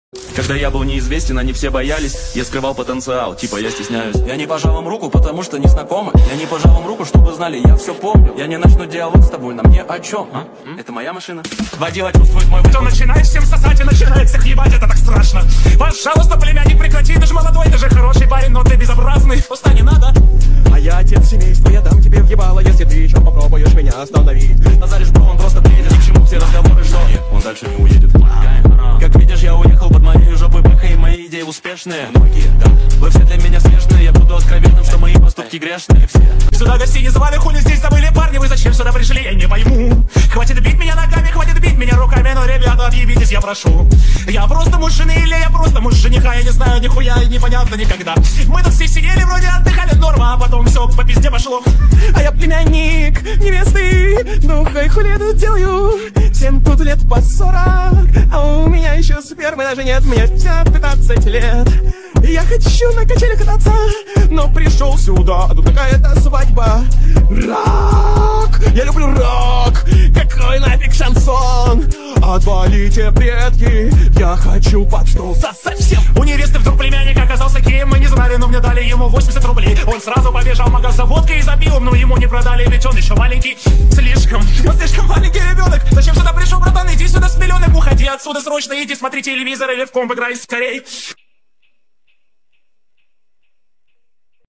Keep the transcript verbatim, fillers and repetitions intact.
Когда я был неизвестен, они все боялись. Я скрывал потенциал, типа я стесняюсь. Я не пожал вам руку, потому что не знакомы. Я не пожал вам руку, чтобы знали, я все помню. Я не начну диалог с тобой, на мне о чем? А? Это моя машина? Водила чувствует мой Потом начинаешь всем сосать и начинает всех ебать, это так страшно. Пожалуйста, племянник, прекрати, ты же молодой, ты же хороший парень, но ты безобразный. Просто не надо. А я отец семейства, я дам тебе въебало, если ты еще попробуешь меня остановить. Назаришь, бро, он просто приедет, ни к чему все разговоры, что? Нет, он дальше не уедет. Как видишь, я уехал под моей жопой, бэха, и мои идеи успешные. Многие, да, вы все для меня смешные. Я буду откровенным, что мои поступки грешные. Все сюда гостей не звали, хули здесь забыли парни. Вы зачем сюда пришли, я не пойму. Хватит бить меня ногами, хватит бить меня руками. Но, ребята, объебитесь, я прошу. Я просто муж жены или я просто муж жениха. Я не знаю нихуя и непонятно никогда. Мы тут все сидели, вроде отдыхали, норма. А потом все по пизде пошло. А я племянник невесты. Ну-ка, и хули я тут делаю? Всем тут лет по сорок. А у меня еще спермы даже нет. Мне пятнадцать лет. Я хочу на качелях кататься, но пришел сюда, а тут какая-то свадьба. Рок! Я люблю рок! Какой нафиг шансон? Отвалите, предки! Я хочу под стол сосать всем! У невесты вдруг племянник оказался кем, мы не знали, но мне дали ему восемьдесят рублей. Он сразу побежал в магазин за водкой и за пивом, но ему не продали, ведь он еще маленький. Слишком, он слишком маленький ребенок. Зачем сюда пришел, братан? Иди сюда с пеленок, уходи отсюда срочно, иди смотри телевизор или в комп играй скорей.